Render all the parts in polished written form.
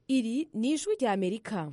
Iri ni ijwi rya Amerika.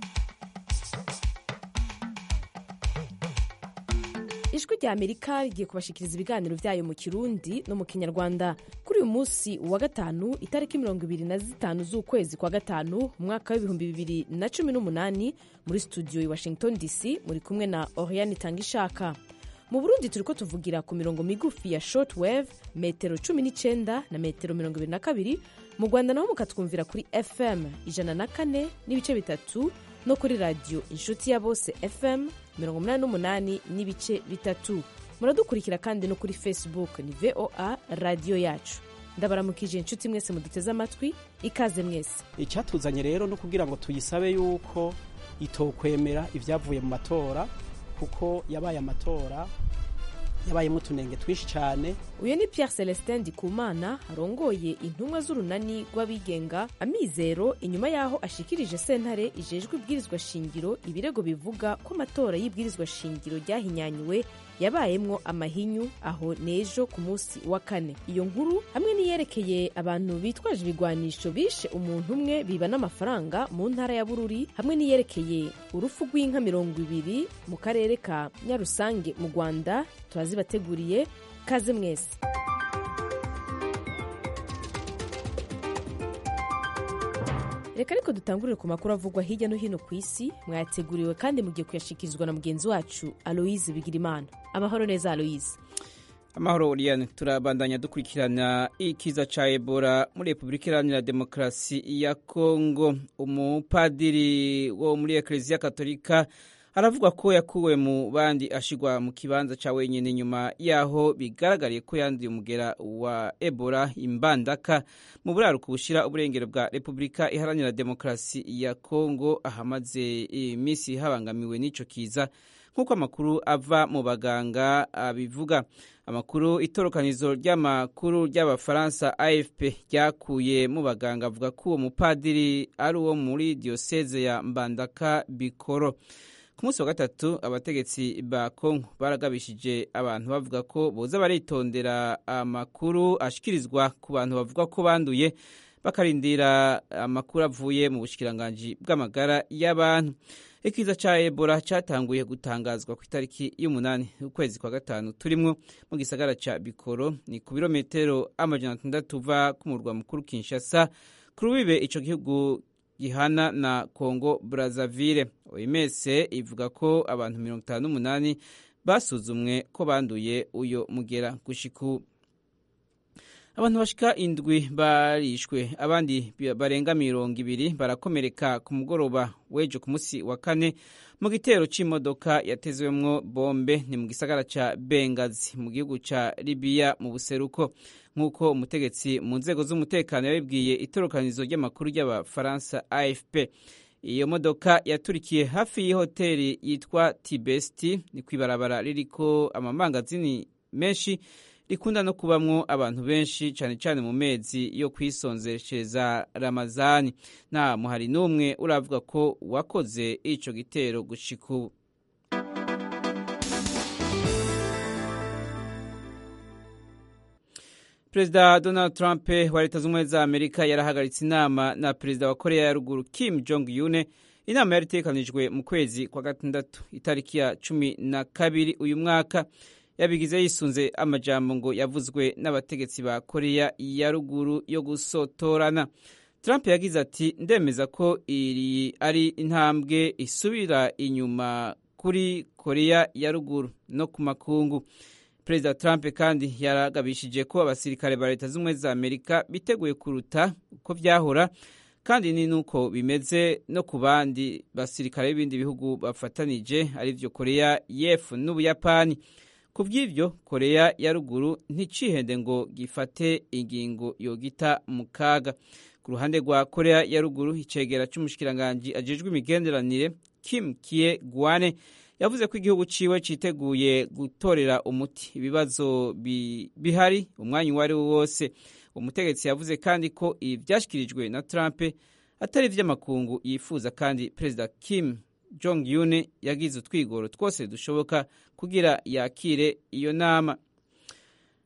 Ijwi rya Amerika rigiye kubashikiriza ibiganiro vyayo mu Kirundi no mu Kinyarwanda kuri uyu munsi wa gatanu itariki 25 z'ukwezi kwa gatanu mu mwaka wa 2018 muri studio i Washington DC muri kumwe na Oriane Tangishaka. Mu Burundi turiko tuvugira ku mirongo migufi ya shortwave metero 19 na metero 22. Mu Rwanda naho mukatwumvira kuri FM 104 n'ibice bitatu no kuri radio Inshuti ya Bose FM 88 n'ibice bitatu. Muradukurikira kandi no kuri Facebook ni VOA radio yacu. Ndabaramukije inshuti mwese muduteze amatwi, ikaze mwese. Icyatuzanye rero no kugira ngo tuyisabe yuko itokwemera ivyavuye mu matora kuko yabaye amatora yabaye mutunenge twishi cyane. Uyu ni Pierre Celestin Ndikumana arongoye intumwa z'urunani rw'abigenga Amizero inyuma yaho ashikirije sentare ijejwe ibwirizwa shingiro ibirego bivuga ko amatora y'ibwirizwa shingiro ryahinyanywe yabayemwo amahinyu aho nejo ku munsi wa kane. Iyo nkuru hamwe niyerekeye abantu bitwaje ibigwanisho bishe umuntu umwe biba n'amafaranga mu ntara ya Bururi, hamwe niyerekeye urufu rw'inka 20 mu karere ka Nyarusange mu Rwanda turazibateguriye. Kaze mwese. Reka ariko dutangurire ku makuru avugwa hirya no hino ku isi, mwayateguriwe kandi mugiye kuyashikirizwa na mugenzi wacu Aloise Bigirimana. Amahoro neza Aloise. Amahoro Oriane, turabandanya dukurikirana ikiza ca Ebola muri Republika Iharanira Demokarasi ya Kongo. Umupadiri wo muri Eklezia Katolika aravuga ko yakuwe mu bandi ashigwa mu kibanza ca wenyene nyuma yaho bigaragariye ko yanduye umugera wa Ebola imbandaka mu buraruko bushira uburengero bwa Republika Iharanira Demokarasi ya Kongo, ahamaze imisi habangamiwe n'ico kiza nk'uko amakuru ava mu baganga abivuga. Amakuru itorokanizo ry'amakuru ry'abafaransa AFP ryakuye mu baganga avuga ko uwo mupadiri ari uwo muri diocese ya Mbandaka Bikoro. Ku munsi wa gatatu abategetsi ba Kongo baragabishije abantu bavuga ko boza baritondera amakuru ashikirizwa ku bantu bavuga ko banduye, bakarindira amakuru avuye mu bushikiranganji bw'amagara y'abantu. Ikiza ca Ebola catanguye gutangazwa ku itariki y'umunani ukwezi kwa gatanu turimwo mu gisagara ca Bikoro, ni ku birometero 600 uva ku murwa mukuru Kinshasa, ku rubibe ico gihugu gihana na Congo Brazzaville. OMS ivuga ko abantu 58 basuzumwe ko banduye uyo mugera gushiku. Abantu bashika indwi barishwe, abandi barenga 200 barakomereka ku mugoroba wejo ku munsi wa kane mu gitero c'imodoka yatezwemwo bombe ni mu gisagara ca Benghazi mu gihugu ca Libya mu buseruko, nk'uko umutegetsi mu nzego z'umutekano yabibwiye itorokanizo ry'amakuru ry'abafaransa AFP. Iyo modoka yaturikiye hafi y'ihoteli yitwa Tibesti, ni kwibarabara ririko amamangazini menshi rikunda no kubamwo abantu benshi cyane cyane mu mezi yo kwisonzeshereza Ramazani. Nta muhari n'umwe uravuga ko wakoze ico gitero gushika ubu. Perezida Donald Trump wa Leta Zunze Ubumwe za Amerika yarahagaritse inama na Perezida wa Korea ya Ruguru Kim Jong-un. Inama yari itegekanijwe mu kwezi kwa gatandatu itariki ya 12 uyu mwaka. Yabigize yisunze amajambo ngo yavuzwe n'abategetsi ba Korea ya Ruguru yo gusotorana. Trump yagize ati, ndemeza ko iri ari intambwe isubira inyuma kuri Korea ya Ruguru no ku makungu. Perezida Trump kandi yaragabishije ko abasirikare ba Leta Zunze Ubumwe za Amerika biteguye kuruta uko vyahora, kandi ni nuko bimeze no ku bandi basirikare b'ibindi bihugu bafatanije arivyo Korea y'Epfo n'Ubuyapani. Kuvy'ivyo Korea ya Ruguru nticihende ngo gifate ingingo yogita mu kaga. Ku ruhande rwa Korea ya Ruguru, icegera c'umushikiranganji ajejwe imigenderanire Kim Kye-gwane yavuze ko igihugu ciwe citeguye gutorera umuti ibibazo bihari umwanya wari wose. Umutegetsi yavuze kandi ko ivyashikirijwe na Trump atari vy'amakungu yifuza, kandi Perezida Kim Jong-un yagize utwigoro twose dushoboka kugira yakire iyo nama.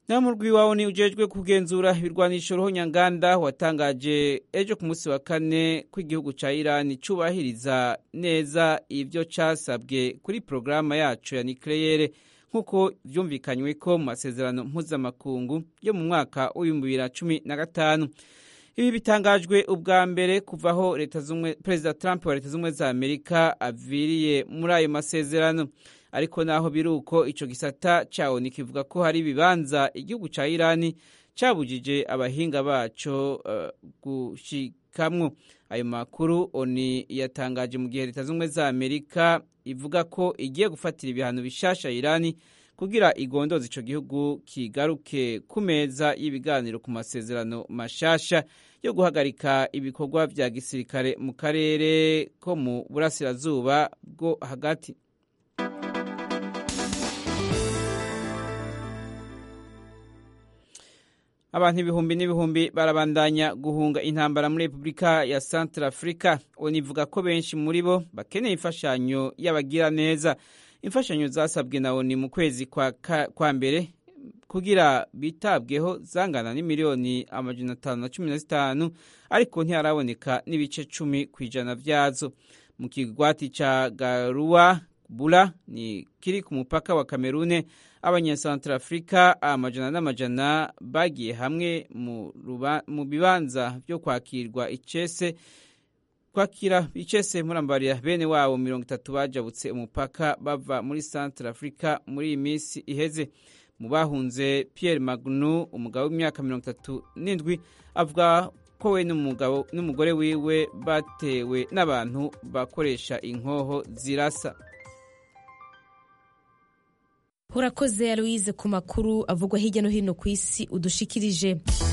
Namurwi wawo ni ujejwe kugenzura ibirwanisho ruhonyanganda watangaje ejo ku munsi wa kane ko igihugu ca Iran cubahiriza neza ivyo casabwe kuri programa yacu ya nucleaire nkuko vyumvikanywe ko mu masezerano mpuzamakungu yo mu mwaka w'2015. Ibi bitangajwe ubwa mbere kuvaho Perezida Trump wa Leta Zunze za Amerika aviriye muri ayo masezerano. Ariko naho biruko ico gisata cawo nikivuga ko hari bibanza igihugu ca Iran cabujije abahinga baco gushikamwo. Ayo makuru ONU yatangaje mu gihe Leta Zunze za Amerika ivuga ko igiye gufatira ibihano bishasha Iran kugira igondoze ico gihugu kigaruke ku meza y'ibiganiro ku masezerano mashasha yo guhagarika ibikorwa vya gisirikare mu karere ko mu burasirazuba bwo hagati. Abantu ibihumbi n'ibihumbi barabandanya guhunga intambara muri Republika ya Centrafrica. Onivuga ko benshi muri bo bakeneye imfashanyo y'abagira neza. Imfashanyo zasabwe na ONU mu kwezi kwa mbere kugira bitabweho zangana n'imiliyoni 515, ariko ntiharaboneka n'ibice 10% vyazo. Mu kigwati ca Garua Bula ni kiri ku mupaka wa Kamerune, Abanyacentrafrica amajana n'amajana bagiye hamwe mu bibanza byo kwakira icese murambarira bene wabo 30 bajabutse umupaka bava muri Centrafrica muri imisi iheze. Mu bahunze Pierre Magnu, umugabo w'imyaka 37, avuga ko we n'umugore wiwe batewe n'abantu bakoresha inkoho zirasa. Urakoze Aloise ku makuru avugwa hirya no hino ku isi udushikirije.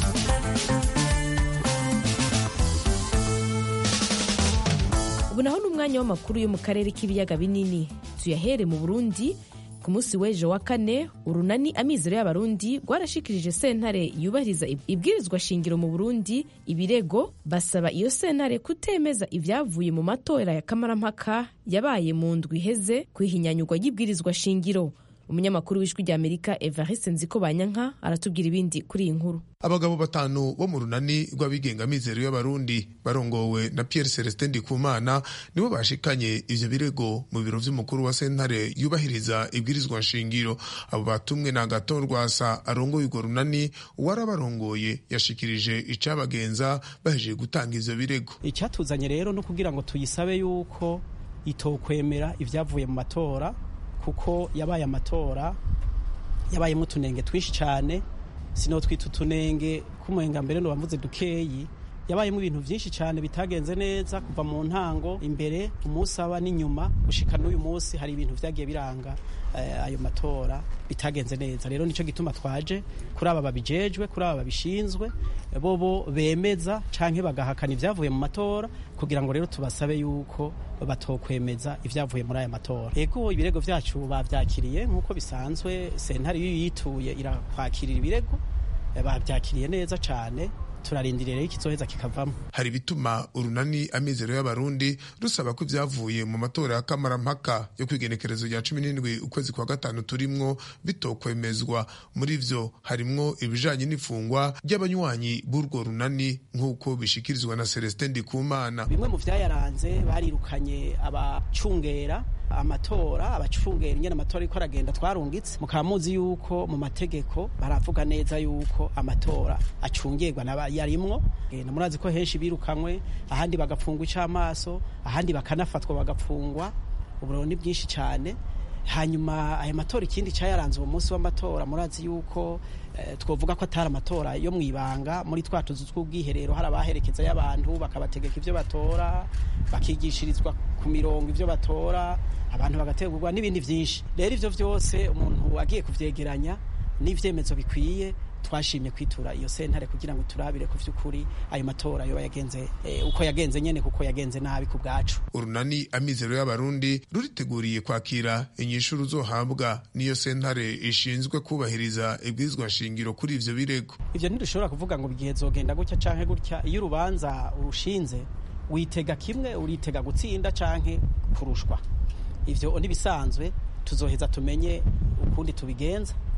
Ubu naho n'umwanya w'amakuru yo mu karere k'ibiyaga binini. Tuyahere mu Burundi. Ku munsi w'ejo wa kane, urunani Amizero y'Abarundi rwarashikirije sentare yubahiriza ibwirizwa shingiro mu Burundi ibirego, basaba iyo sentare kutemeza ivyavuye mu matora ya kamarampaka yabaye mu ndwi iheze kwihinyanyurwa y'ibwirizwa shingiro. Umunyamakuru w'Ijwi ry'Amerika Evariste Nzikobanyanka aratubwira ibindi kuri iyi nkuru. Abagabo batanu bo mu runani rw'abigenga Amizero y'Abarundi barongowe na Pierre Celestin Ndikumana nibo bashikanye ivyo birego mu biro vy'umukuru wa sentare yubahiriza ibwirizwa nshingiro. Abo batumwe na Agathon Rwasa arongoye urwo runani, uwarabarongoye yashikirije icabagenza bahejeje gutanga ivyo birego. Icyatuzanye rero no kugira ngo tuyisabe yuko itokwemera ivyavuye mu matora, kuko yabaye amatora yabaye mutunenge twinshi cyane, sino twita utunenge kumuhenga mbere no bavuze dukeyi. Yabaye mu bintu byinshi cyane bitagenze neza kuva mu ntango, imbere, umusaba n'inyuma gushika n'uyu munsi hari ibintu vyagiye biranga ayo matora bitagenze neza. Rero nico gituma twaje kuri aba babijejwe, kuri aba babishinzwe, bobo bemeza canke bagahakana ivyavuye mu matora, kugira ngo rero tubasabe yuko batokwemeza ivyavuye muri aya matora. Ego ibirego vyacu bavyakiriye nkuko bisanzwe, sentare yituye irakwakirira ibirego, bavyakiriye neza cane, turarindiriye rero ikizoheza kikavamo. Hari bituma urunani Amizero y'Abarundi rusaba ko ivyavuye mu matora ya kamarampaka yo kwigenekerezo rya 17 ukwezi kwa gatanu turimwo bitokwemezwa. Muri vyo harimwo ibijanye n'ifungwa ry'abanywanyi b'urwo runani nk'uko bishikirizwa na Celestin Ndikumana. Bimwe mu vyayaranze barirukanye abacungera amatora, abacungera ingene amatora ariko aragenda twarungitse. Mukamuzi yuko mu mategeko baravuga neza yuko amatora acungirwa yarimwo, murazi ko henshi birukamwe, ahandi bagapfungwa icamaso, ahandi bakanafatwa bagapfungwa, uburo ni bwinshi cyane. Hanyuma aya matora ikindi cyayaranze uwo munsi w'amatora, murazi yuko twovuga ko atari amatora yo mwibanga, muri twatuzu tw'ubwiherero hari abaherekeza y'abantu bakabategeka ivyo batora, bakigishirizwa ku mirongo ivyo batora, abantu bagategurwa n'ibindi vyinshi. Rero ivyo vyose umuntu agiye kuvyegeranya n'ivyemezo bikwiye, twashimye kwitura iyo sentare kugira ngo turabire ku vy'ukuri ayo matora yo yagenze uko yagenze nyene, kuko yagenze nabi ku bwacu. Urunani Amizero y'Abarundi ruriteguriye kwakira inyishu ruzohabwa niyo sentare ishinzwe kubahiriza ibwirizwa shingiro kuri ivyo birego. Ivyo ntidushobora kuvuga ngo bigihe zogenda gutya canke gutya. Iyo urubanza urushinze witega kimwe, uritega gutsinda canke kurushwa. Ivyo nibisanzwe, tuzoheza tumenye ukundi tubigenza.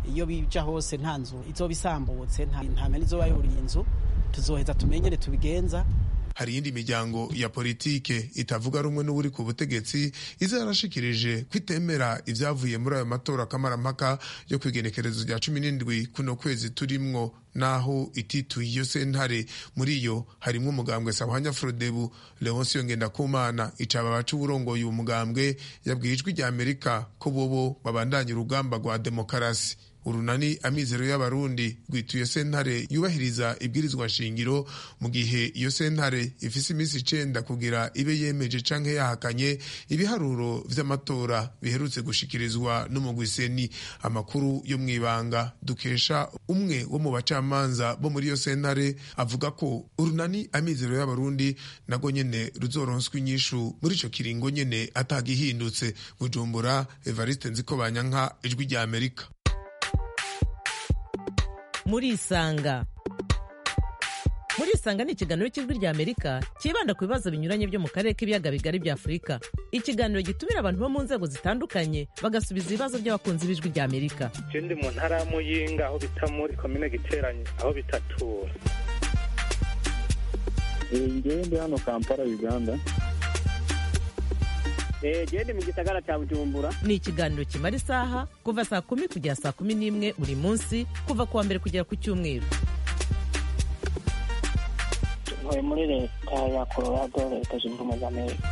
iyo bija hose nta nzu izoba isambutse, nta mpene izoba yuriye inzu, tuzoheza tumenyere tubigenza. Hari iyindi miryango ya politike itavuga rumwe n'uri ku butegetsi izarashikirije kwitemera ivyavuye muri ayo matora kamarampaka yo kwigenekerezo rya 17 kuno kwezi turimwo, naho itituye iyo sentare. Muri yo harimwo umugambwe Sahwanya Frodebu. Leoncio Ngendakumana icaba baca uburongoye uwo mugambwe yabwiye Ijwi rya Amerika ko bobo babandanya urugamba rwa demokarasi. Urunani Amizero y'Abarundi rwituye sentare yubahiriza ibwirizwa nshingiro, mu gihe iyo sentare ifise iminsi 9 kugira ibe yemeje canke yahakanye ibiharuro vy'amatora biherutse gushikirizwa n'umugwiseni. Amakuru yo mwibanga dukesha umwe wo mu bacamanza bo muri iyo sentare avuga ko urunani Amizero y'Abarundi nago nyene ruzoronswa inyishu muri ico kiringo nyene atagihindutse. Bujumbura, Evariste Nzikobanyanka, Ijwi rya Amerika. Muri Isanga ni ikiganiro cy'Ijwi rya Amerika kibanda ku bibazo binyuranye byo mu karere k'ibiyaga bigari bya Afurika. Ikiganiro gitumira abantu bo mu nzego zitandukanye bagasubiza ibibazo by'abakunzi b'Ijwi rya Amerika. Je ndi mu ntara ya Muyinga aho bita muri komine Giteranyi aho bitatura. Ngewe ndi hano Kampala, Uganda. Gende mu gisagara cya Bujumbura. Ni ikiganiro kimara isaha kuva saa 10 kugera saa 11 buri munsi, kuva kuwa mbere kugera ku cyumweru. Tuvuye muri leta ya Colorado, leta zunze ubumwe za Amerika.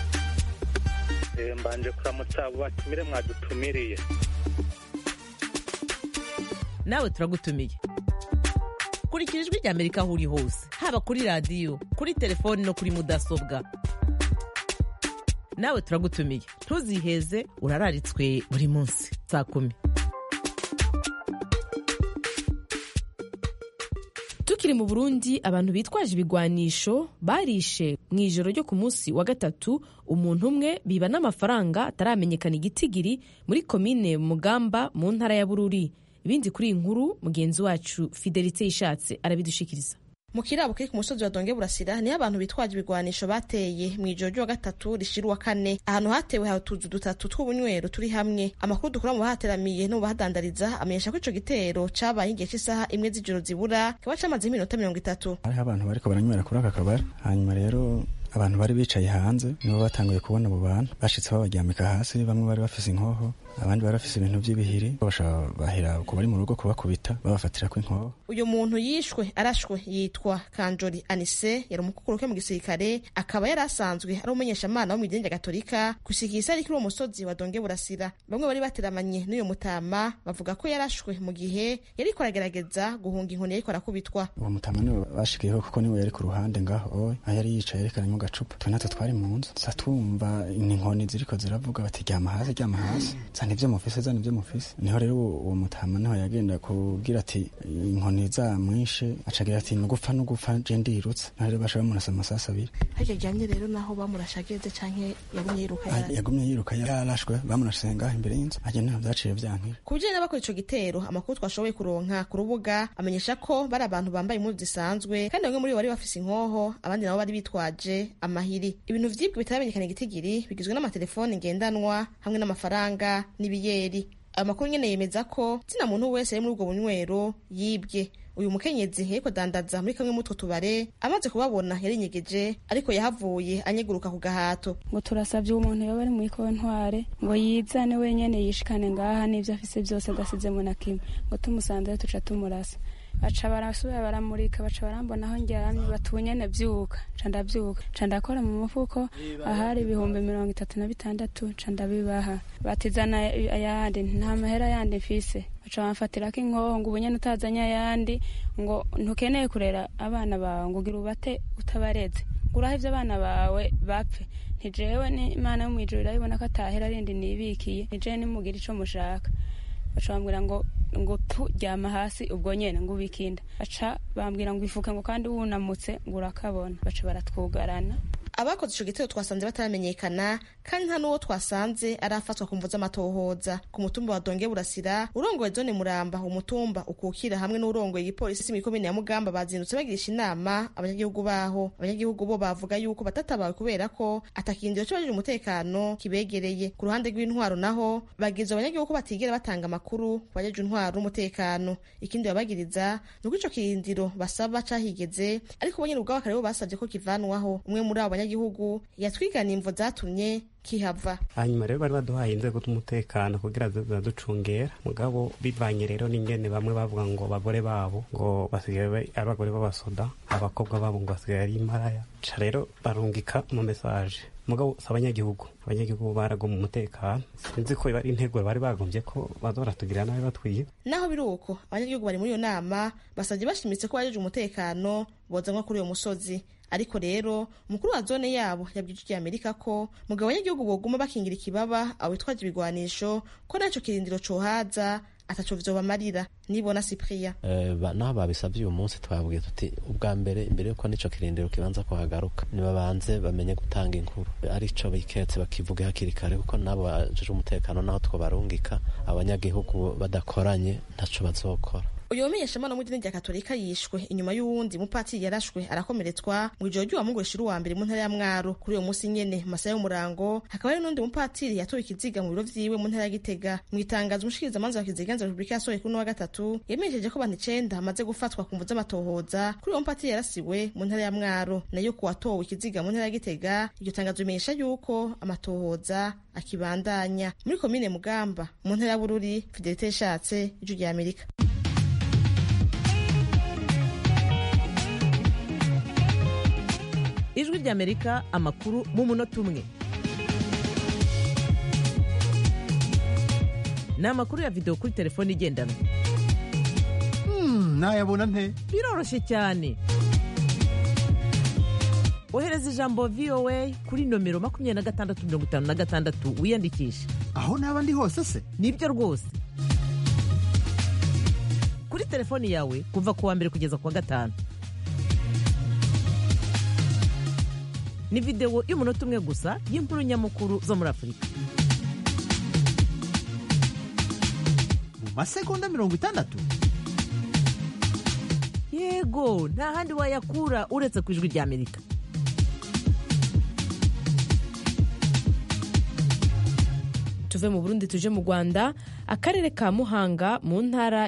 Mbanje kuramutsa batumire mwadutumiriye. Nawe turagutumiye. Kurikira Ijwi rya Amerika aho uri hose, haba kuri radio, kuri telefone no kuri mudasobwa. Nawe turagutumiye, ntuziheze, urararitswe buri munsi saa 10. Tukiri mu Burundi, abantu bitwaje ibigwanisho barishe mu ijoro ryo ku munsi wa gatatu umuntu umwe, biba n'amafaranga ataramenyekana igitigiri muri komine Mugamba mu ntara ya Bururi. Ibindi kuri inkuru mugenzi wacu Fidelite Ishatse arabidushikiriza. Mu kirabo kiri ku musozi wa Donge Burasira niho abantu bitwaje ibigwanisho bateye mu ijoro ryo gatatu rishira wa kane. Ahantu hatewe hatuzu dutatu tw'ubunywero turi hamwe. Amakuru dukura mu bahateramiye no bahadandariza amenyesha ko ico gitero cabaye igihe cy'isaha 1 z'ijoro zibura, kaba camaze iminota 30. Hariho abantu bariko baranywera kuri aka kabari, hanyuma rero abantu bari bicaye hanze nibo batanguye kubona abo bantu bashitse babaryamika hasi. Bamwe bari bafise inkoho, abandi bari bafise ibintu by'ibihiri, bashaka bahera ku bari mu rugo kubakubita babafatira ko inkoho. Uyu muntu yishwe arashwe yitwa Kanjori Anise, yari umukukuruke mu gisirikare, akaba yari asanzwe ari umumenyeshamana wo mu idini Gatolika gushikisa ari kuri uwo musozi wa Donge Burasira. Bamwe bari bateramanye n'uyu mutama bavuga ko yarashwe mu gihe yari koragerageza guhunga inkoni yari korakubitwa. Uwo mutama niwe bashikiyeho kuko niwe yari ku ruhande ngaho, yari yicaye yerekanye gacupa. Twe natwe twari mu nzu satumva inkoni ziriko ziravuga bati ryama hasi ryama hasi, zana ivyo mufise. Niho rero uwo mutama niho yagenda kugira ati inkoni zamwishe, acagira ati nugupfa je ndirutse. Niho rero bashaka murasa amasasa abiri. Haje jyanye rero naho bamurashageze canke yagumye yiruka yarashwe, bamurashe ngaho imbere y'inzu. Aje naho byaciye vyankira. Kubijanye n'abakora ico gitero, amakuru twashoboye kuronka ku rubuga amenyesha ko bari abantu bambaye impuzu zisanzwe, kandi bamwe muri bo bari bafise inkoho, abandi nabo bari bitwaje amahiri. Ibintu vyibwe bitaramenyekana igitigiri bigizwe n'amatelefone ngendanwa hamwe n'amafaranga n'ibiyeri. Amakuru nyene yemeza ko zina muntu wese ari muri ubwo bunywero yibwe. Uyu mukenyezi yariko dandaza muri kamwe mutwo tubare, amaze kubabona yarinyegeje, ariko yahavuye anyeguruka ku gahato. Ngo turasavye umuntu yoba ari muri kontware ngo yizane wenyene yishikane ngaha n'ivyo afise byose adasizemo na kimwe, ngo tumusanze tuca tumurasa. Baca barasubira baramurika, baca barambona aho njyamye, batunyene vyuka, ndavyuka, ndakora mu mufuko ahari 36,000, ndabibaha. Batizana ayandi, nta mahera yandi mfise. Baca bamfatirako inkoho ngo ubunyene utazanya ayandi, ngo ntukeneye kurera abana bawe, ngo ugira ubate utabareze, nguraho ivyo abana bawe bapfe. Ntijewe ni Imana yo mwijuru irabibona ko atahera rindi nibikiye, nije nimugira ico mushaka. Baca bambwira ngo turyama hasi ubwo nyene ngo ubikinda. Baca bambwira ngo ifuke ngo kandi wunamutse ngo urakabona. Baca baratwugarana. abakoze ico gitero twasanze bataramenyekana kandi nta n'uwo twasanze arafatwa ku mvu z'amatohoza. Ku mutumba wa Donge Burasira urongoye zone Muramba umutumba ukukira hamwe n'urongoye igipolisi mu komine ya Mugamba bazindutse bagirisha inama abanyagihugu baho. Abanyagihugu bo bavuga yuko batatabawe kubera ko atakindiro cyo baje umutekano kibegereye. Ku ruhande rw'intwaro naho bagize abanyagihugu batigera batanga amakuru ku bajeje intwaro n'umutekano. Ikindi babagiriza nuko ico kirindiro basaba cahigeze ariko bonyene ubwabo kare bo basavye ko kivanwaho. Umwe muri abo banyagihugu yatwigana imvo zatumye kihava. Hanyuma rero bari baduhaye inzego z'umutekano kugira zaducungera mugabo bivanye rero n'ingene bamwe bavuga ngo abagore babo ngo basigaye ari abagore b'abasoda, abakobwa babo ngo basigaye ari imparaya. Ca rero barungika mu message mugabo abanyagihugu barago mu mutekano. Sinzi ko bari intego bari bagombye ko bazoratugirira nabi batwiye. Naho biruko abanyagihugu bari muri iyo nama basavye bashimitse ko bajeje umutekano bozanwa kuri uyo musozi. Ariko rero umukuru wa zone yabo yabwije Amerika ko mugabo abanyagihugu boguma bakingira ikibaba awitwaje ibigwanisho ko naco kirindiro cohaza ataco vyobamarira. Nibona Cyprien naho babisabye uyu munsi twabwiye tuti ubwa mbere imbere yuko nico kirindiro kibanza kuhagaruka nibabanze bamenye gutanga inkuru arico biketse bakivuga hakiri kare kuko nabo bajeje umutekano naho twobarungika abanyagihugu badakoranye ntaco bazokora. Uyu mumenyeshamana mu idini rya Katolika yishwe inyuma y'uwundi mupatiri yarashwe arakomeretswa mu ijoro ry'uwa Mungu wa mbere mu ntara ya Mwaro. Kuri uyo munsi nyene mu masaha y'umurango hakaba hari n'undi mupatiri yatowe ikiziga mu biro vyiwe mu ntara ya Gitega. Mu itangazo umushikirizamanza wa Kiziganza Republika yasohoye kuri wa gatatu yemejeje ko abantu 9 hamaze gufatwa ku mvu z'amatohoza kuri uwo mupatiri yarasiwe mu ntara ya Mwaro. Nayo ku watowe ikiziga mu ntara ya Gitega iryo tangazo rimenyesha yuko amatohoza akibandanya. Muri komine Mugamba mu ntara ya Bururi, Fidelite Yashatse, Ijwi rya Amerika. Ijwi ry'Amerika amakuru mu munota umwe. Ni amakuru ya video kuri telefone igendanwa. Nayabona nte? Biroroshye cyane. Ohereza ijambo VOA kuri nomero 2656 wiyandikisha. Aho naba ndi hose se? Nibyo rwose. Kuri telefone yawe kuva ku wa mbere kugeza ku wa gatanu. Ni video y'umunota umwe gusa y'inkuru nyamukuru zo muri Afurika. Mu masegonda 60? Yego, nta handi wayakura uretse ku Ijwi rya Amerika. Tuve mu Burundi tuje mu Rwanda. Akarere ka Muhanga mu ntara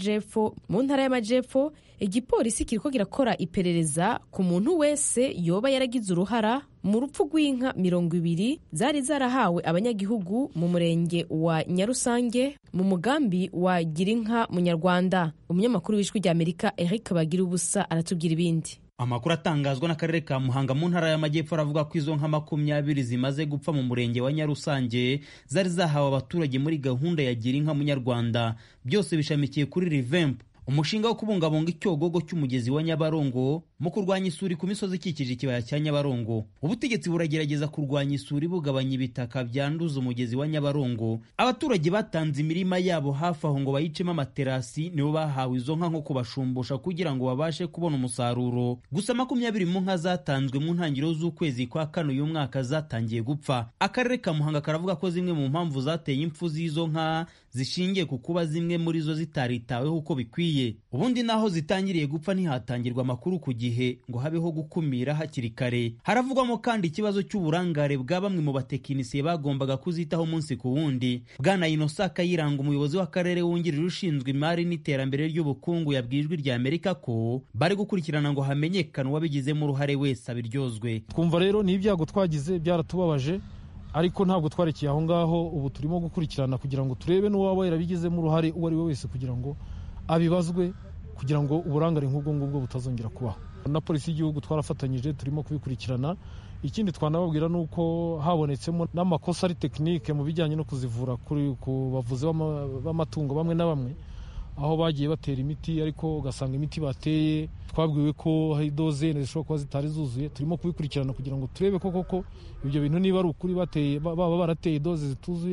y'amajepfo igipolisi kiriko kirakora iperereza ku muntu wese yoba yaragize uruhara mu rupfu rw'inka 200 zari zarahawe abanyagihugu mu murenge wa Nyarusange mu mugambi wa Girinka Munyarwanda. Umunyamakuru w'Ijwi rya Amerika Eric Bagirubusa aratubwira ibindi. Amakuru atangazwa n'akarere ka Muhanga mu ntara y'amajyepfo aravuga ko izo nka 20 zimaze gupfa mu murenge wa Nyarusange zari zahawe abaturage muri gahunda ya Girinka Munyarwanda. Byose bishamikiye kuri Revamp, umushinga wo kubungabunga icyogogo cy'umugezi wa Nyabarongo mu kurwanya isuri ku misozi ikikije ikibaya cya Nyabarongo. Ubutegetsi buragerageza kurwanya isuri bugabanya ibitaka byanduza umugezi wa Nyabarongo. Abaturage batanze imirima yabo hafi aho ngo bayicemo amaterasi nibo bahawe izo nka nko kubashumbusha kugira ngo babashe kubona umusaruro. Gusa 20 mu nka zatanzwe mu ntangiriro z'ukwezi kwa kane uyu mwaka zatangiye gupfa. Akarere ka Muhanga karavuga ko zimwe mu mpamvu zateye impfu z'izo nka zishingiye ku kuba zimwe muri zo zitaritaweho uko bikwiye. Ubundi naho zitangiriye gupfa ntihatangirwa amakuru ku gihe ngo habeho gukumira hakiri kare. Haravugwamo kandi ikibazo cy'uburangare bwa bamwe mu batekinisiye bagombaga kuzitaho umunsi ku wundi. Bwana Innocent Kayiranga, umuyobozi w'akarere wungirije ushinzwe imari n'iterambere ry'ubukungu, yabwiye Ijwi rya Amerika ko bari gukurikirana ngo hamenyekane uwabigizemo uruhare wese abiryozwe. Twumva rero ni ibyago twagize byaratubabaje, ariko ntabwo twarekeye aho ngaho. Ubu turimo gukurikirana kugira ngo turebe n'uwaba yarabigizemo uruhare uwo ari we wese kugira ngo abibazwe, kugira ngo uburangare nk'ubwo ngubwo butazongera kubaho. Na polisi y'igihugu twarafatanyije, turimo kubikurikirana. Ikindi twanababwira ni uko habonetsemo n'amakosa ari tekinike mu bijyanye no kuzivura ku bavuzi b'amatungo bamwe na bamwe, aho bagiye batera imiti ariko ugasanga imiti bateye twabwiwe ko hari doze zishobora kuba zitari zuzuye. Turimo kubikurikirana kugira ngo turebe ko koko ibyo bintu niba ari ukuri baba barateye doze zituzuye.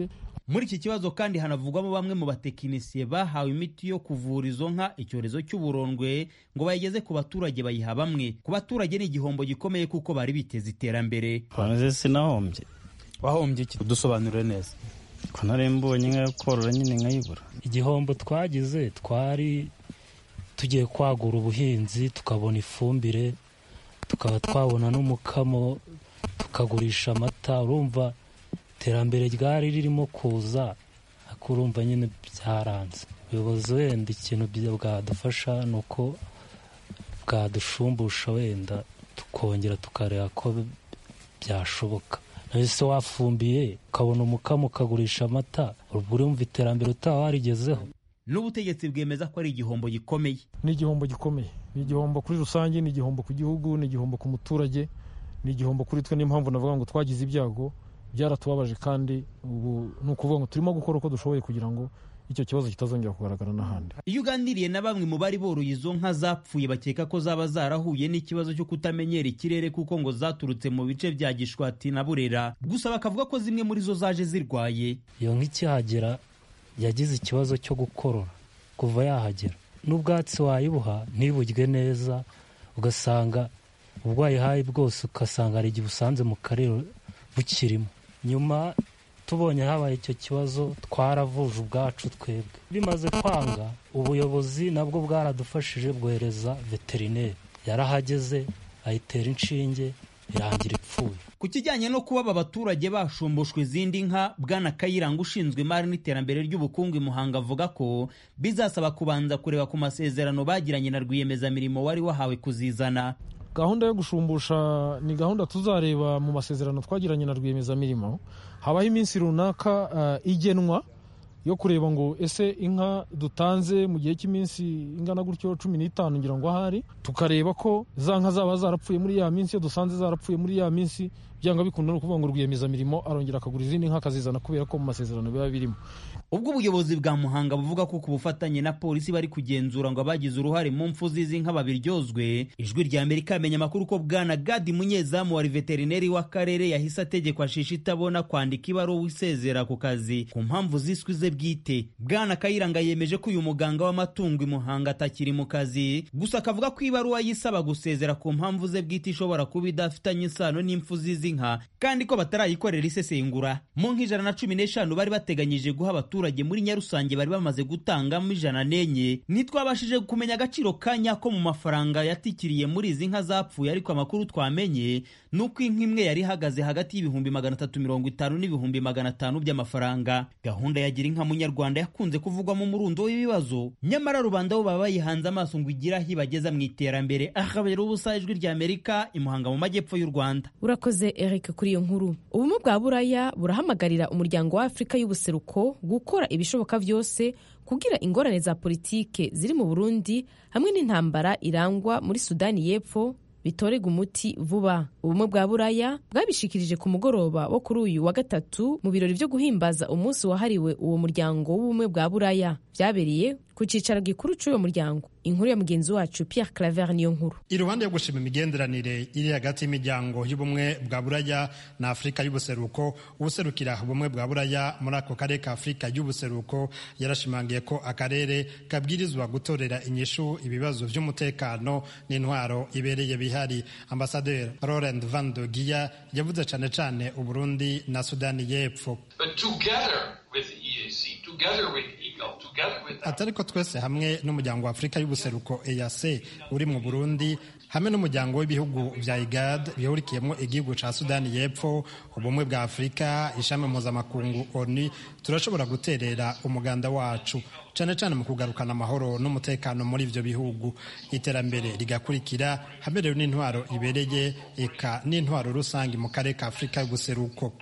Muri iki kibazo kandi hanavugwamo bamwe mu batekinisiye bahawe imiti yo kuvura izo nka icyorezo cy'uburondwe ngo bayigeze ku baturage bayiha bamwe. Ku baturage ni igihombo gikomeye kuko bari biteze iterambere. Sinahombye. Wahombye iki? Dusobanurire neza. Ko narembonye inka yo korora nyine nkayibura. Igihombo twagize twari tugiye kwagura ubuhinzi tukabona ifumbire tukaba twabona n'umukamo tukagurisha amata. Urumva iterambere ryari ririmo kuza akurumva nyine byaranze. Ubuyobozi wenda ikintu bwadufasha ni uko bwadushumbusha wenda tukongera tukareba ko byashoboka. Nahise wafumbiye ukabona umukamo ukagurisha amata, ubwo urumva iterambere utaba warigezeho. N'ubutegetsi bwemeza ko ari igihombo gikomeye. Ni igihombo gikomeye, ni igihombo kuri rusange, ni igihombo ku gihugu, ni igihombo ku muturage, ni igihombo kuri twe. N'impamvu navuga ngo twagize ibyago, byaratubabaje, kandi ubu ni ukuvuga ngo turimo gukora uko dushoboye kugira ngo icyo kibazo kitazongera kugaragara n'ahandi. Iyo uganiriye na bamwe mu bari boroye izo nka zapfuye bakeka ko zaba zarahuye n'ikibazo cyo kutamenyera ikirere kuko ngo zaturutse mu bice bya Gishwati na Burera, gusa bakavuga ko zimwe muri zo zaje zirwaye. Iyo nka ikihagera yagize ikibazo cyo gukorora kuva yahagera, n'ubwatsi wayibuha ntiburye neza, ugasanga ubwayihaye bwose ugasanga hari igihe usanze mu karere bukirimo. Nyuma tubonye habaye icyo kibazo twaravuje ubwacu twebwe. Bimaze kwanga, ubuyobozi nabwo bwaradufashije bwohereza veterineri, yarahageze ayitera inshinge irangira ipfuye. Ku kijyanye no kuba aba baturage bashumbushwa izindi nka, Bwana Kayiranga ushinzwe imari n'iterambere ry'ubukungu i Muhanga avuga ko bizasaba kubanza kureba ku masezerano bagiranye na rwiyemezamirimo wari wahawe kuzizana. Gahunda yo gushumbusha ni gahunda tuzareba mu masezerano twagiranye na rwiyemezamirimo. Habaho iminsi runaka igenwa yo kureba ngo ese inka dutanze mu gihe cy'iminsi ingana gutyo 15 ngira ngo ahari, tukareba ko za nka zaba zarapfuye muri ya minsi. Iyo dusanze zarapfuye muri ya minsi, byanga bikunda no kuvuga ngo rwiyemezamirimo arongera akagura izindi nka akazizana, kubera ko mu masezerano biba birimo. Ubwo ubuyobozi bwa Muhanga buvuga ko ku bufatanye na polisi bari kugenzura ngo abagize uruhare mu mfu z'izi nka babiryozwe. Ijwi rya Amerika yamenye amakuru ko Bwana Gadi Munyezamu wa veterineri w'akarere yahise ategekwa shisha itabona kwandika ibaruwa isezera ku kazi ku mpamvu ziswi ze bwite. Bwana Kayiranga yemeje ko uyu muganga w'amatungo i Muhanga atakiri mu kazi, gusa akavuga ko ibaruwa yisaba gusezera ku mpamvu ze bwite ishobora kuba idafitanye isano n'impfu z'izi nka, kandi ko batarayikorera isesengura. Mu nka 115 bari bateganyije guha abaturage muri Nyarusange bari bamaze gutangamo 104. Ntitwabashije kumenya agaciro ka nyako mu mafaranga yatikiriye muri izi nka zapfuye, ariko amakuru twamenye nuko inka imwe yari ihagaze hagati y'ibihumbi 350 n'ibihumbi 500 by'amafaranga. Gahunda ya Gira Inka Munyarwanda yakunze kuvugwamo umurundo w'ibibazo, nyamara rubanda bo baba bayihanze amaso ngo igira hibageza mu iterambere. Akabera ubusa, Ijwi rya Amerika i Muhanga mu majyepfo y'u Rwanda. Urakoze Eric kuri iyo nkuru. Ubumwe bwa Buraya burahamagarira umuryango wa Afrika y'ubuseruko gukora ibishoboka byose kugira ingorane za politike ziri mu Burundi hamwe n'intambara irangwa muri Sudani y'Epfo bitorega umuti vuba. Ubumwe bwa Buraya bwabishikirije ku mugoroba wo kuri uyu wa gatatu mu birori byo guhimbaza umunsi wahariwe uwo muryango w'ubumwe bwa Buraya, byabereye ku cicaro gikuru cy'uwo muryango. Inkuru ya mugenzi wacu Pierre Claver niyo nkuru. Iruhande yo gushima imigenderanire iri hagati y'imiryango y'ubumwe bwa Buraya na Afrika y'ubuseruko, ubuserukira ubumwe bwa Buraya muri ako karere ka Afrika y'ubuseruko yarashimangiye ko akarere kabwirizwa gutorera inyishu ibibazo by'umutekano n'intwaro ibereye bihari. Ambassadeur Laurent Van de Giya yavuze cane Uburundi na Sudani y'Epfo. Atariko twese hamwe n'umuryango wa Afrika y'ubuseruko EAC uri mu Burundi hamwe n'umuryango w'ibihugu vya IGAD bihurikiyemo igihugu ca Sudani y'Epfo, ubumwe bwa Afrika, ishami mpuzamakungu ONU, turashobora guterera umuganda wacu cane mu kugarukana amahoro n'umutekano muri ivyo bihugu, iterambere rigakurikira hamwe n'intwaro ibereye eka n'intwaro rusangi mu karere ka Afrika y'ubuseruko.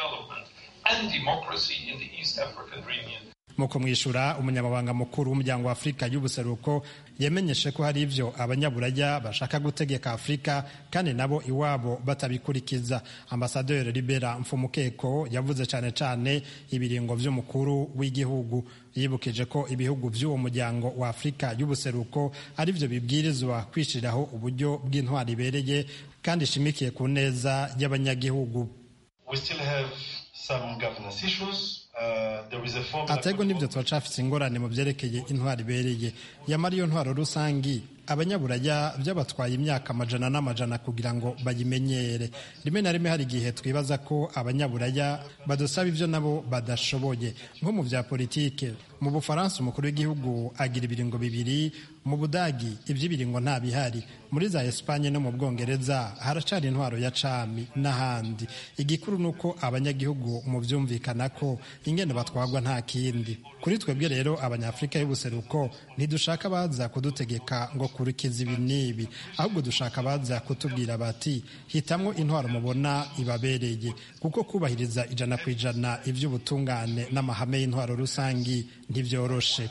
Mu kumwishura, umunyamabanga mukuru w'umuryango wa Afrika y'ubuseruko yemenyeshe ko hari ivyo abanyaburaya bashaka gutegeka Afrika kandi nabo iwabo batabikurikiza. Ambassadeur Libera Mfumukeko yavuze cane ibiringo vy'umukuru w'igihugu, yibukije ko ibihugu vy'uwo muryango wa Afrika y'ubuseruko ari vyo bibwirizwa kwishiraho uburyo bw'intwari ibereye kandi ishimikiye ku neza y'abanyagihugu. We still have some governance issues. atego n'ibyo turacafise ingorane mu byerekeye intwaro ibereye yamara iyo ntwaro rusangi abanyaburaya byabatwaye imyaka amajana n'amajana kugira ngo bayimenyere. Rimwe na rimwe hari igihe twibaza ko abanyaburaya badusaba ibyo nabo badashoboye, nko mu bya politike. Mu Bufaransa umukuru w'igihugu agira ibiringo bibiri, mu Budagi iby'ibiringo nta bihari, muri za Espanye no mu Bwongereza haracari intwaro ya cami n'ahandi. Igikuru nuko abanyagihugu mu byumvikana ko ingene batwagwa nta kindi. Kuri twebwe rero abanyafrika y'ubuseruko ntidushaka baza kudutegeka ngo kurikiza ibi n'ibi, ahubwo dushaka baza kutubwira bati hitamwo intwaro mubona ibabereye, kuko kubahiriza 100% ivy'ubutungane n'amahame y'intwaro rusangi ntibyoroshe.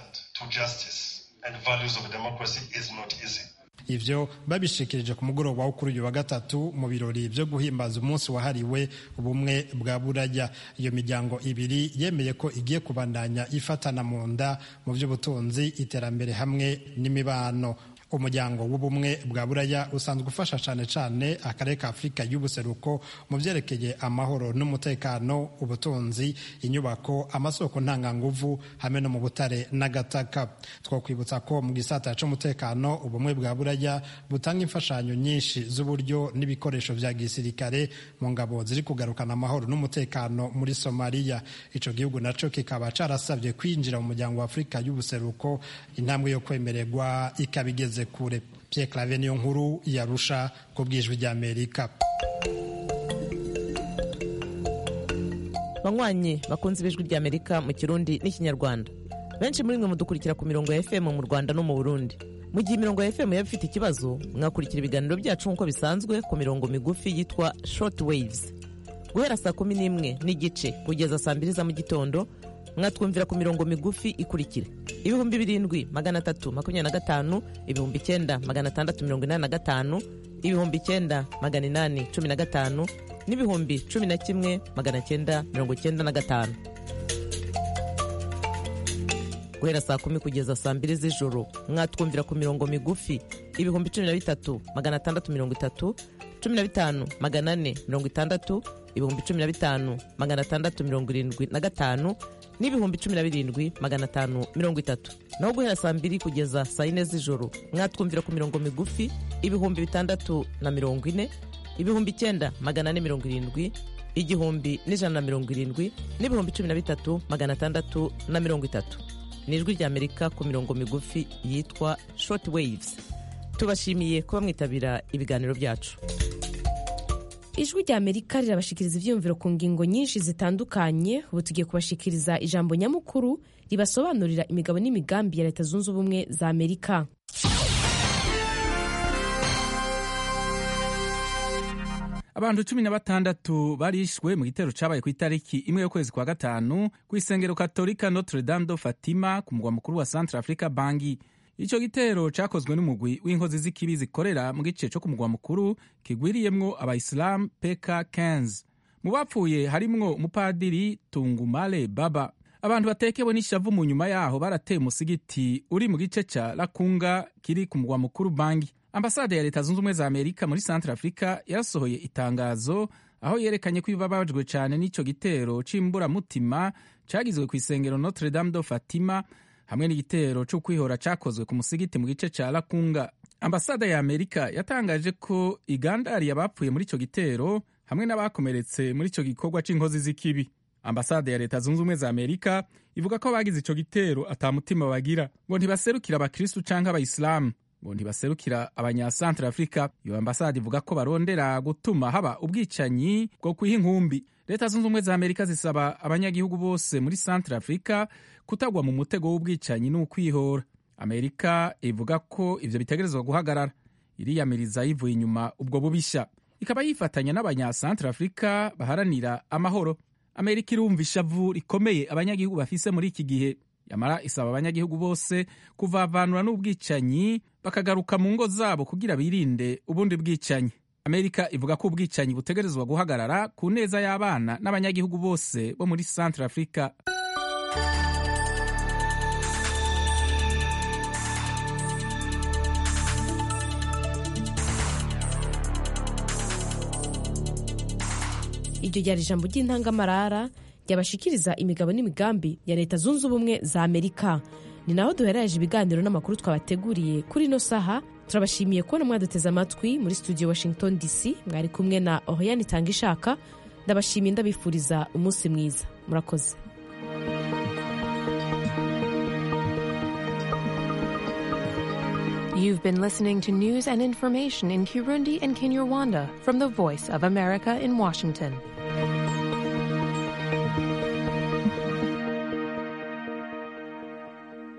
Ivyo babishikirije ku mugoroba wo kuri uyu wa gatatu mu birori byo guhimbaza umunsi wahariwe ubumwe bwa buraya. Iyo miryango ibiri yemeye ko igiye kubandanya ifatana mu nda mu by'ubutunzi, iterambere hamwe n'imibano. Umuryango w'ubumwe bwa buraya usanzwe ufasha cyane cyane akarere ka Afurika y'ubuseruko mu byerekeye amahoro n'umutekano, ubutunzi, inyubako, amasoko ntanganguvu hamwe no mu butare n'agataka. Twakwibutsa ko mu gisata cy'umutekano ubumwe bwa buraya butanga imfashanyo nyinshi z'uburyo n'ibikoresho vya gisirikare mu ngabo ziri kugarukana amahoro n'umutekano muri Somalia. Ico gihugu naco kikaba carasabye kwinjira mu muryango wa Afurika y'ubuseruko, intambwe yo kwemererwa ikabigeze kure. Pierre Claver niyo nkuru yarusha ku bwijwi rya Amerika. Banywanyi bakunze ibijwi rya Amerika mu Kirundi n'Ikinyarwanda, benshi muri mwe mudukurikira ku mirongo ya FM mu Rwanda no mu Burundi. Mu gihe imirongo ya FM yaba ifite ikibazo, mwakurikira ibiganiro byacu nk'uko bisanzwe ku mirongo migufi yitwa short waves. Guhera saa 11 n'igice kugeza saa 2 za mu gitondo, mwatwumvira ku mirongo migufi ikurikira: 7325, 9685, 9815 n'ibihumbi 11,995. Guhera saa 10 kugeza saa 2 z'ijoro mwatwumvira ku mirongo migufi 15630, 15460, 15675 n'ibihumbi 17530. Naho guhera saa 2 kugeza saa 4 z'ijoro mwatwumvira ku mirongo migufi 640, 9470, 1170 n'ibihumbi 13630. Ni ijwi rya Amerika ku mirongo migufi yitwa short waves. Tubashimiye kuba mwitabira ibiganiro byacu. Ijwi rya Amerika rirabashikiriza ivyumviro ku ngingo nyinshi zitandukanye. Ubu tugiye kubashikiriza ijambo nyamukuru ribasobanurira imigabo n'imigambi ya Leta Zunze Ubumwe za Amerika. Abantu 16 barishwe mu gitero cabaye ku itariki imwe y'ukwezi kwa gatanu ku isengero Katolika Notre Dame de Fatima ku mugwa mukuru wa Centrafrica Bangui. Ico gitero cakozwe n'umugwi w'inkozi z'ikibi zikorera mu gice cyo ku mugwa mukuru kigwiriyemwo abayisilamu PK15. Mu bapfuye harimwo umupadiri Tungumale Baba. Abantu batekewe n'ishavu mu nyuma yaho barateye umusigiti uri mu gice ca Lakunga kiri ku mugwa mukuru Bangui. Ambasade ya Leta Zunze Ubumwe za Amerika muri Centrafrica yasohoye itangazo aho yerekanye ko ibabajwe cyane n'ico gitero c'imburamutima cagizwe ku isengero Notre Dame de Fatima hamwe n'igitero cyo kwihora cakozwe ku musigiti mu gice ca Lakunga. Ambasade ya Amerika yatangaje ko igandari abapfuye muri ico gitero hamwe n'abakomeretse muri ico gikorwa c'inkozi z'ikibi. Ambasade ya Leta Zunze Ubumwe za Amerika ivuga ko abagize ico gitero atamutima bagira, ngo ntibaserukira abakristu canke abayisilamu, ngo ntibaserukira abanyasantrafrika. Iyo ambasade ivuga ko barondera gutuma haba ubwicanyi bwo kwiha inkumbi. Leta Zunze Ubumwe za Amerika zisaba abanyagihugu bose muri Centrafrica kutagwa mu mutego w'ubwicanyi n'ukwihora. Amerika ivuga ko ivyo bitegerezwa guhagarara, iriyamiriza yivuye inyuma ubwo bubisha, ikaba yifatanya n'abanyasantrafrika baharanira amahoro. Amerika irumva ishavu rikomeye abanyagihugu bafise muri iki gihe, yamara isaba abanyagihugu bose kuvavanura n'ubwicanyi bakagaruka mu ngo zabo kugira birinde ubundi bwicanyi. Amerika ivuga ko ubwicanyi butegerezwa guhagarara ku neza y'abana n'abanyagihugu bose bo muri Centrafrica. Iryo ryari ijambo ry'intangamarara ryabashikiriza imigabo n'imigambi ya leta zunze ubumwe za Amerika. Ni naho duherereje ibiganiro n'amakuru twabateguriye kuri ino saha. Turabashimiye kubona mwaduteze amatwi muri studio Washington DC. Mwari kumwe na Oriane Tangishaka. Ndabashimiye, ndabifuriza umunsi mwiza. Murakoze. You've been listening to news and information in Kirundi and Kinyarwanda from the Voice of America in Washington.